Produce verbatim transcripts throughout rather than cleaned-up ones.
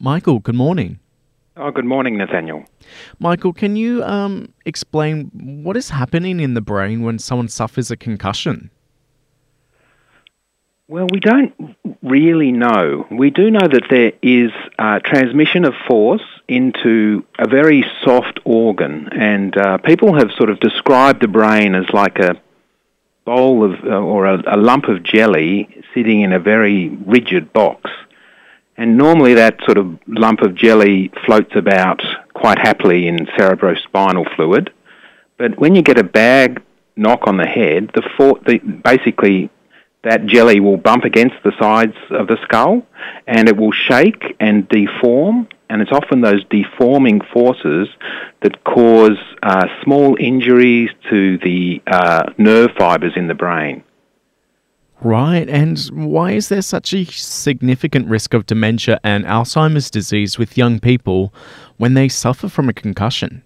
Michael, good morning. Oh, good morning, Nathaniel. Michael, can you um, explain what is happening in the brain when someone suffers a concussion? Well, we don't really know. We do know that there is uh, transmission of force into a very soft organ, and uh, people have sort of described the brain as like a bowl of, uh, or a, a lump of jelly sitting in a very rigid box. And normally that sort of lump of jelly floats about quite happily in cerebrospinal fluid. But when you get a bag knock on the head, the, for- the basically that jelly will bump against the sides of the skull and it will shake and deform. And it's often those deforming forces that cause uh, small injuries to the uh, nerve fibres in the brain. Right, and why is there such a significant risk of dementia and Alzheimer's disease with young people when they suffer from a concussion?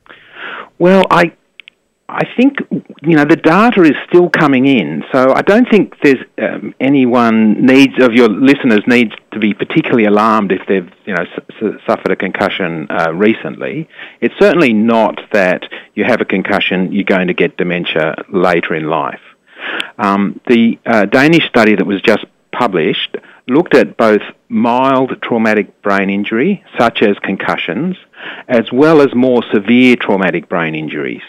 Well, I I think, you know, the data is still coming in, so I don't think there's um, anyone needs, of your listeners needs to be particularly alarmed if they've, you know, su- suffered a concussion uh, recently. It's certainly not that you have a concussion, you're going to get dementia later in life. Um, the uh, Danish study that was just published looked at both mild traumatic brain injury, such as concussions, as well as more severe traumatic brain injuries.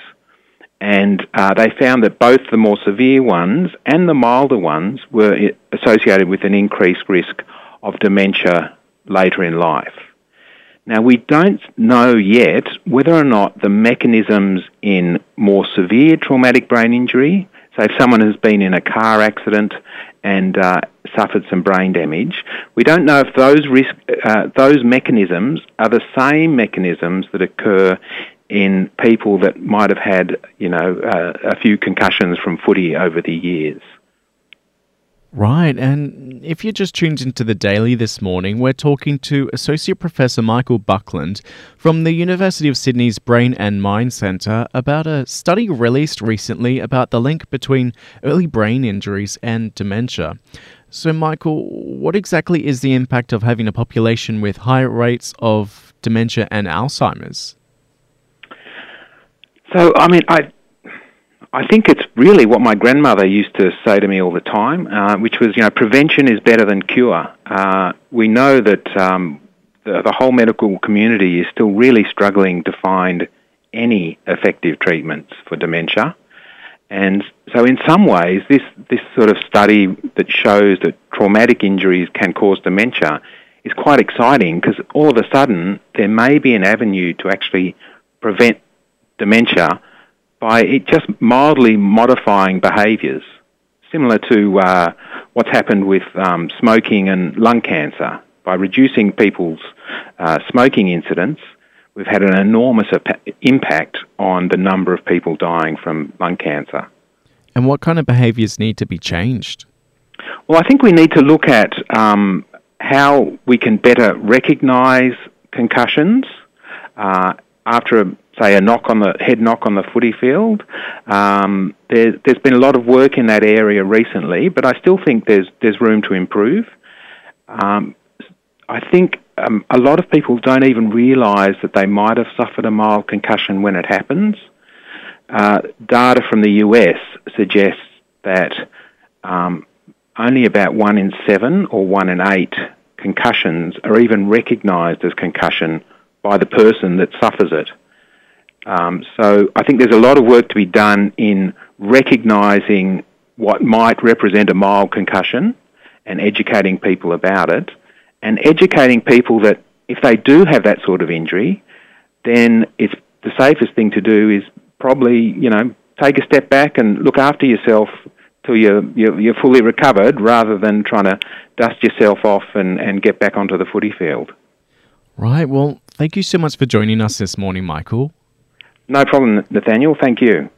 And uh, they found that both the more severe ones and the milder ones were associated with an increased risk of dementia later in life. Now, we don't know yet whether or not the mechanisms in more severe traumatic brain injury, so if someone has been in a car accident and uh, suffered some brain damage, we don't know if those risk, uh, those mechanisms are the same mechanisms that occur in people that might have had, you know, uh, a few concussions from footy over the years. Right, and if you just tuned into the Daily this morning, we're talking to Associate Professor Michael Buckland from the University of Sydney's Brain and Mind Centre about a study released recently about the link between early brain injuries and dementia. So, Michael, what exactly is the impact of having a population with higher rates of dementia and Alzheimer's? So, I mean, I I think it's really what my grandmother used to say to me all the time, uh, which was, you know, prevention is better than cure. Uh, we know that um, the, the whole medical community is still really struggling to find any effective treatments for dementia. And so in some ways, this, this sort of study that shows that traumatic injuries can cause dementia is quite exciting because all of a sudden there may be an avenue to actually prevent dementia by it just mildly modifying behaviours, similar to uh, what's happened with um, smoking and lung cancer. By reducing people's uh, smoking incidence, we've had an enormous ap- impact on the number of people dying from lung cancer. And what kind of behaviours need to be changed? Well, I think we need to look at um, how we can better recognise concussions uh, after a say a knock on the head knock on the footy field. Um, there, there's been a lot of work in that area recently, but I still think there's there's room to improve. Um, I think um, a lot of people don't even realise that they might have suffered a mild concussion when it happens. Uh, data from the U S suggests that um, only about one in seven or one in eight concussions are even recognised as concussion by the person that suffers it. Um, so I think there's a lot of work to be done in recognising what might represent a mild concussion and educating people about it, and educating people that if they do have that sort of injury, then it's the safest thing to do is probably, you know, take a step back and look after yourself till you're, you're, you're fully recovered rather than trying to dust yourself off and, and get back onto the footy field. Right, well, thank you so much for joining us this morning, Michael. No problem, Nathaniel. Thank you.